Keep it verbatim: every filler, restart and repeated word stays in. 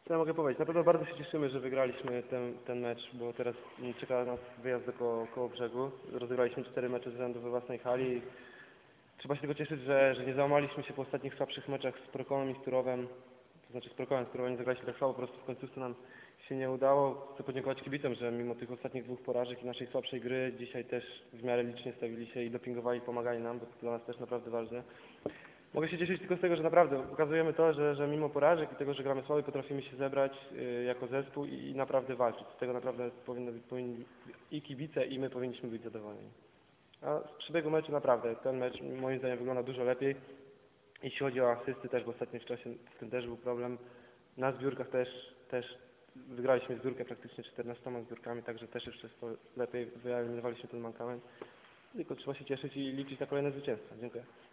Co ja mogę powiedzieć? Na pewno bardzo się cieszymy, że wygraliśmy ten, ten mecz, bo teraz czeka nas wyjazd do koło, koło brzegu. Rozegraliśmy cztery mecze z rzędu we własnej hali. Trzeba się tylko cieszyć, że, że nie załamaliśmy się po ostatnich słabszych meczach z Prokomem i z Turowem. To znaczy z Prokomem, z Turowem nie zagraliśmy tak słabo, po prostu w końcówce nam się nie udało. Chcę podziękować kibicom, że mimo tych ostatnich dwóch porażek i naszej słabszej gry dzisiaj też w miarę licznie stawili się i dopingowali i pomagali nam, bo to dla nas też naprawdę ważne. Mogę się cieszyć tylko z tego, że naprawdę pokazujemy to, że, że mimo porażek i tego, że gramy słabo, potrafimy się zebrać y, jako zespół i, i naprawdę walczyć. Z tego naprawdę powinno być, powinni, i kibice, i my powinniśmy być zadowoleni. A z przebiegu meczu naprawdę, ten mecz moim zdaniem wygląda dużo lepiej. Jeśli chodzi o asysty też w ostatnim czasie z tym też był problem. Na zbiórkach też, też wygraliśmy zbiórkę praktycznie czternastoma zbiórkami, także też jeszcze lepiej wyeliminowaliśmy ten mankament. Tylko trzeba się cieszyć i liczyć na kolejne zwycięstwa. Dziękuję.